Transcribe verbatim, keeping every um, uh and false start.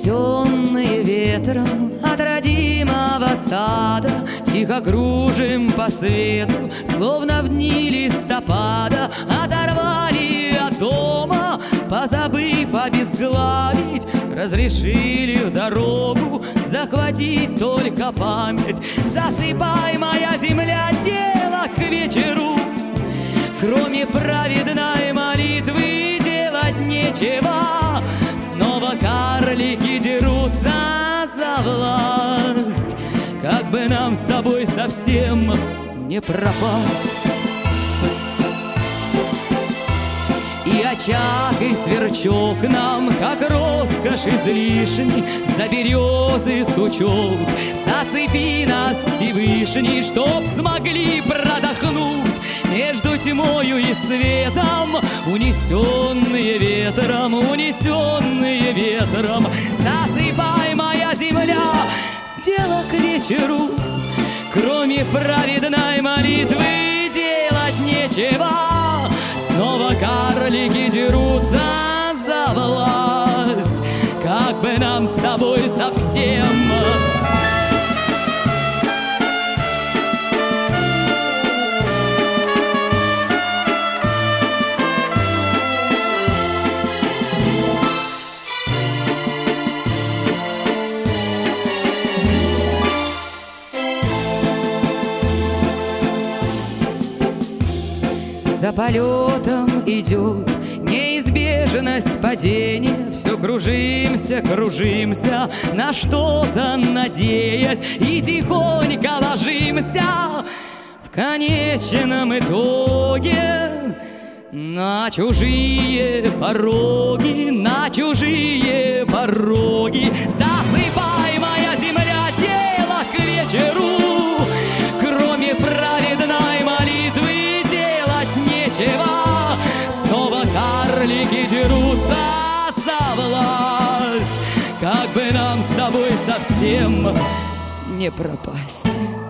Унесенные ветром от родимого сада, тихо кружим по свету, словно в дни листопада. Оторвали от дома, позабыв обезглавить, разрешили в дорогу захватить только память. Засыпай, моя земля, дело к вечеру, кроме праведной молитвы делать нечего. Снова карлики дерутся за власть, как бы нам с тобой совсем не пропасть. И очаг, и сверчок нам, как роскошь излишней, за березы сучок зацепи нас Всевышний, чтоб смогли продохнуть между тьмою и светом. Унесенные ветром, унесенные ветром, засыпай, моя земля, дело к вечеру, кроме праведной молитвы делать нечего. Снова карлики дерутся за власть, как бы нам с тобой совсем за полетом идет неизбежность падения. Все кружимся, кружимся, на что-то надеясь, и тихонько ложимся в конечном итоге на чужие пороги, на чужие пороги. Засыпай, моя земля, дело к вечеру, кроме праведной молитвы нечего. Снова карлики дерутся за власть, как бы нам с тобой совсем не пропасть.